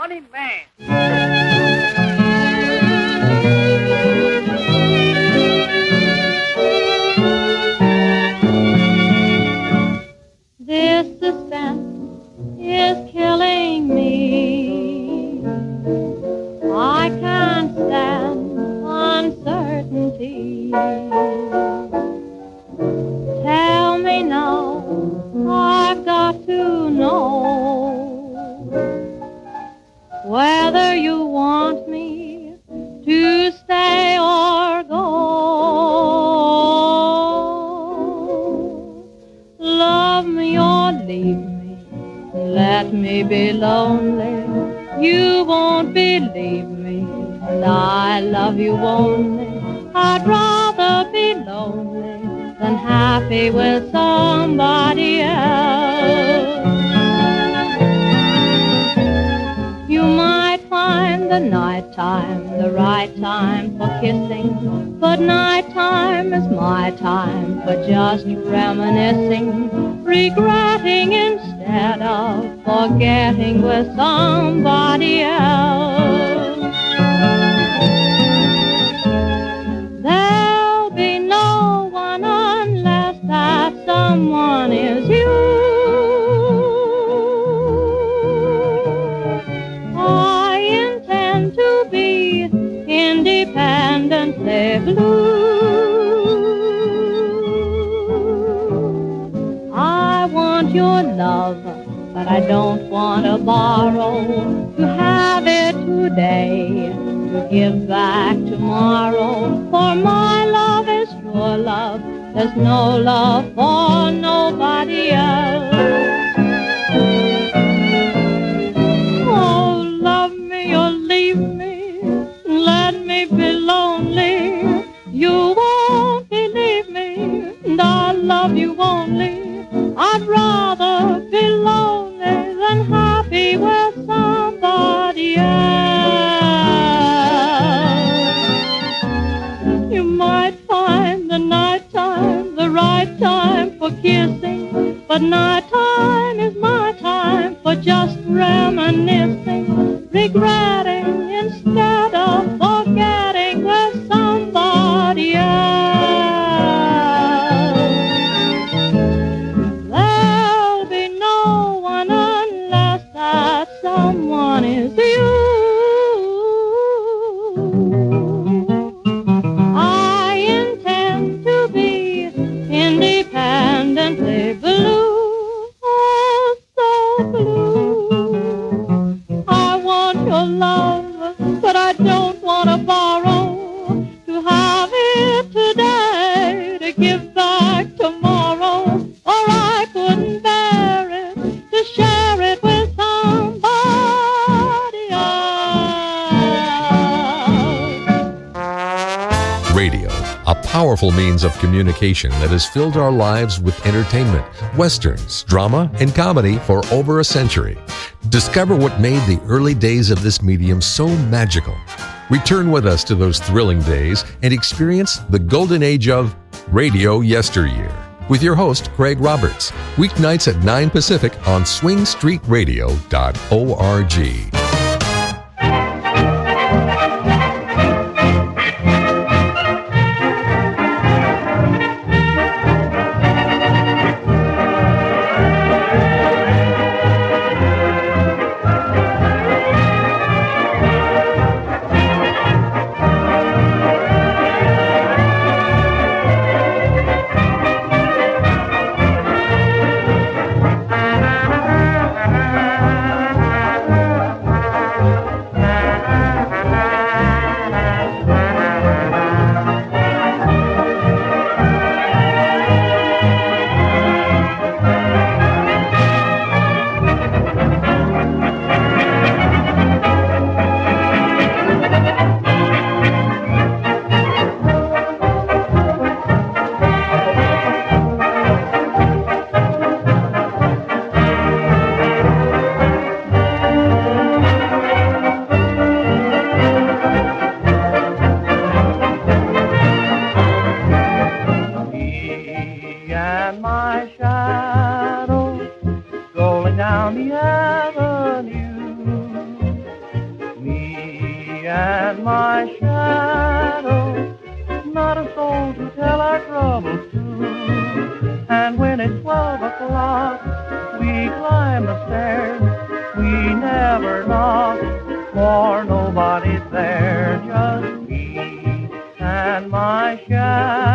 funny man. This suspense is killing me. I can't stand uncertainty. Tell me now, I've got to know whether you want me to stay or go. Love me or leave me, let me be lonely. You won't believe me, and I love you only. I'd rather be lonely than happy with somebody else. You might find the nighttime the right time for kissing, but nighttime is my time for just reminiscing, regretting instead of forgetting with somebody else. There'll be no one unless that someone is you. I intend to be independently blue. I want your love, but I don't want to borrow. To have it today, to give back tomorrow. For my love is your love, there's no love for nobody else. Oh, love me or leave me, let me be lonely. You won't believe me, and I love you only. I'd rather be lonely than happy with somebody else. You might find the nighttime the right time for kissing, but nighttime is my time for just reminiscing, regretting instead of forgetting with somebody else. There'll be no one unless that someone is you. I intend to be independently blue, oh, so blue. I want your love, but I don't want to borrow. To have it today, to give back tomorrow. Or I couldn't bear it, to share it with somebody else. Radio, a powerful means of communication that has filled our lives with entertainment, westerns, drama, and comedy for over a century. Discover what made the early days of this medium so magical. Return with us to those thrilling days and experience the golden age of radio yesteryear with your host, Craig Roberts, weeknights at 9 Pacific on swingstreetradio.org. and my shadow, not a soul to tell our troubles to. And when it's 12 o'clock, we climb the stairs. We never knock, for nobody's there. Just me and my shadow.